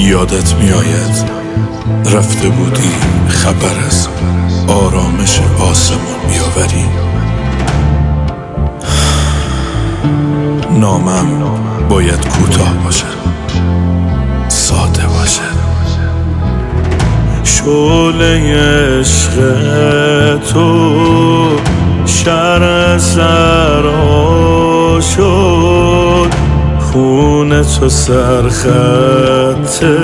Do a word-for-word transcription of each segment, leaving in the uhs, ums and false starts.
یادت میآید رفته بودی خبر از آرامش آسمان بیاوری. نامم باید کوتاه باشد، ساده باشد. شعله عشق تو شرح سرها شد، خون تو سرخطه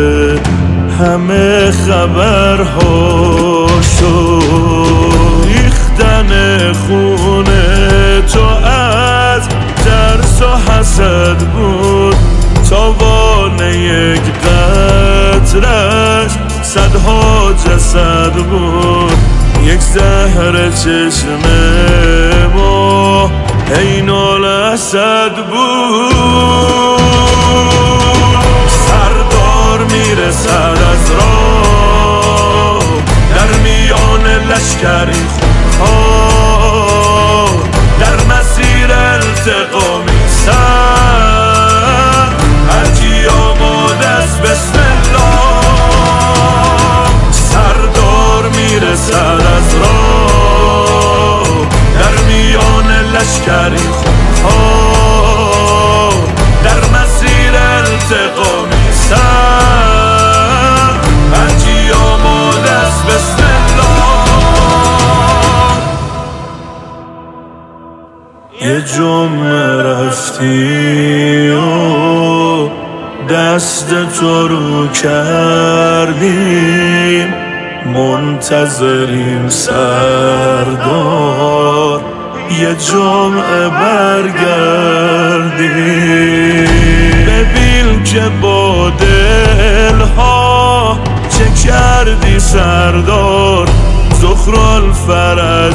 همه خبرها شد. ریختن خون تو از ترس و حسد بود، تاوان یک قطرش صدها جسد بود. یک زهر چشم ما عین الاسد بود. سردار میرسد از راه در میان لشکری خونخوار، در مسیر التقامی سر هرکی آماده است بسم الله. سردار میرسد از راه در میان لشکری خونخوار، در مسیر التقامی سر هرکی آماده است بسم الله. یه جمعه رفتی و دست تو رو کردیم، منتظریم سردار یه جمعه برگردیم. ببین که با دلها چه کردی سردار، زخرال فرج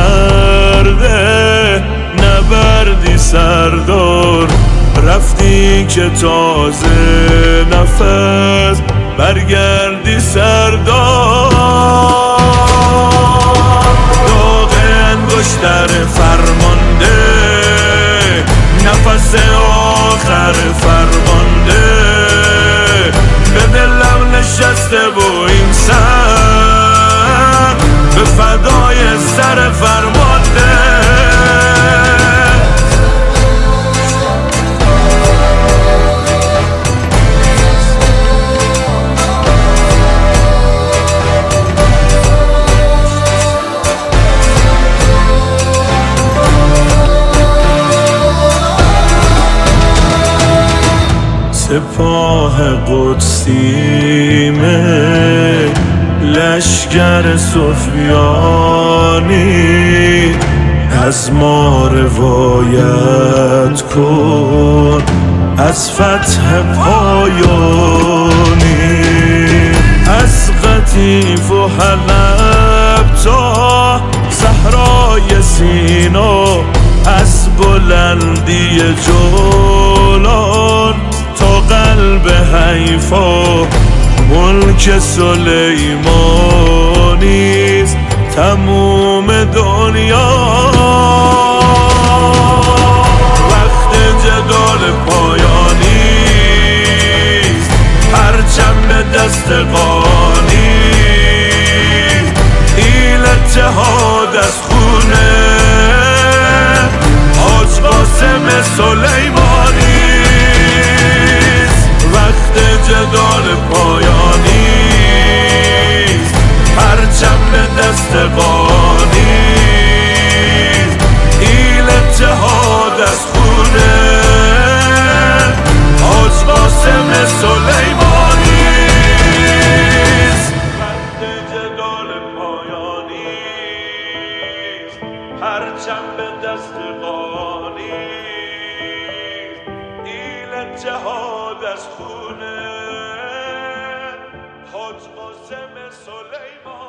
مرده نبردی سردار. رفتی که تازه نفس برگردی سردار. داغ انگشتر فرمانده نفس آخر فرمانده، به دلم نشسته و این سر به فدای سر فرمانده. سپاه قدسیمه لشکر سفیانی، از ما روایت کن از فتح پایانی. از قطیف و حلب تا صحرای سینا، از بلندی جولان تا قلب حیفا، ملک سلیمانیست تموم دنیا. وقت جدال پایانیست، پرچم به دست قانی. این اتحاد از خونه حاج قاسم سلیمانی. وقت جدال پایانیست، پرچم به دست قانی. این اتحاد از خونه حاج قاسم سلیمانیست. وقت جدال پایانیست، پرچم به دست قانی. این اتحاد از خونه حاج قاسم سلیمان.